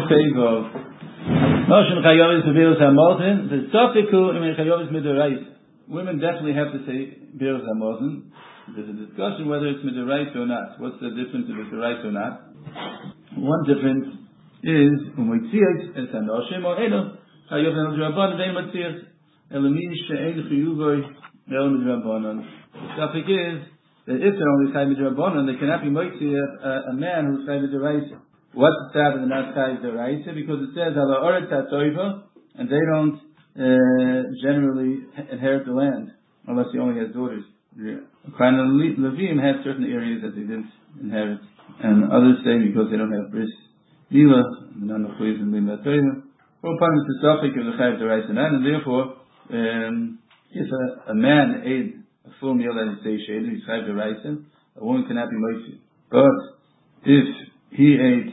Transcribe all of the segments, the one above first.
save of Moshe Chayav is Be'eros HaMazon. The Sofiku in Chayav is Midoraisa. Women definitely have to say Be'eros HaMazon. There's a discussion whether it's Midoraisa or not. What's the difference if it's Midoraisa or not? One difference is Umoitzias es Hanoshim or Eno Chayav and Rabbanon Dein Matzias Elami She'en Chiyuvoi El Midrabanon. The topic is that if they're only Chayv Midrabanon, they cannot be Moitzi a man who's Chayv Midoraisa. What's the Sabbath and not Chayv Midoraisa? Because it says Ala Oretz HaToiva, and they don't generally inherit the land unless he only has daughters. Kind of Levim had certain areas that they didn't inherit, and others say because they don't have bris Mila, and none of Chayv and Lim HaToiva. Well, upon the topic of the Chayv Midoraisa, and therefore, if a man ate a full meal that is satiated, he's Chayv Midoraisa, a woman cannot be moitzi. But if he ate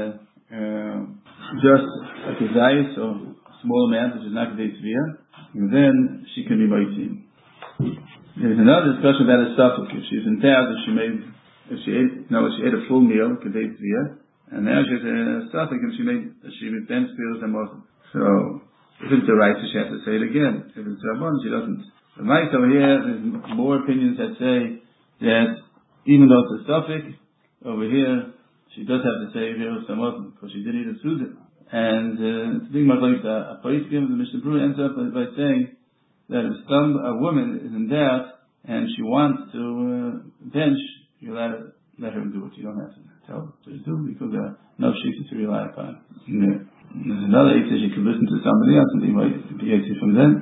just a kezayis, or a small amount, which is not kedei tzviyah, then she can be moitzi. There's another discussion about a suffix. If she's in doubt, if she ate a full meal, kedei tzviyah, and now she's a suffix, and she then feels a motion. So, if it's the right, she has to say it again. If it's Rabban, she doesn't. The mic over here, there's more opinions that say that even though it's a suffix, over here, she does have to say Be'eros HaMazon, because she did eat a Suda. And it's a big machlokes. A Paiskim, the Mishnah Berurah ends up by saying that if a woman is in doubt and she wants to bench, you let her do it. You don't have to tell her to do it because there are no shifts to rely upon. Yeah. There's another issue, she could listen to somebody else and they might be able from them.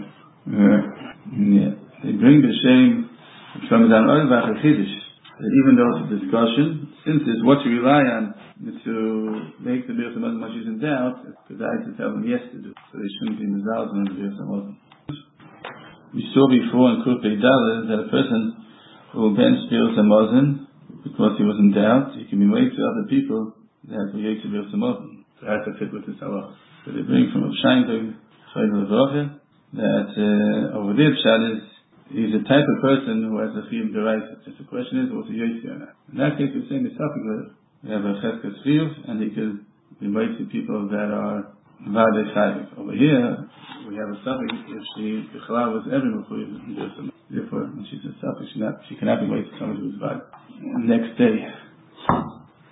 They bring the shame from Dan Oivach a Chiddush. Even though it's a discussion, since it's what you rely on to make the Be'eros HaMazon when she's in doubt, it's good to tell them yes to do. So they shouldn't be involved in the Be'eros HaMazon. We saw before in Kuf Pei Daled that a person who bench Be'eros HaMazon because he was in doubt, he can be made to other people that will make the Be'eros HaMazon. So it has to fit with this halacha. So they bring from Rav Sheinberg, that over there, Pshat is he's a type of person who has a chiyuv d'oraisa. Just the question is, what's a yoytzi or not? In that case, we're saying the topic that we have a cheskas chiyuv, and he could invite to people that are vade chayv. Over here, we have a topic if the challah was every mechuyev. Therefore, when she's a topic, she cannot be waiting to someone who's vade. Next day.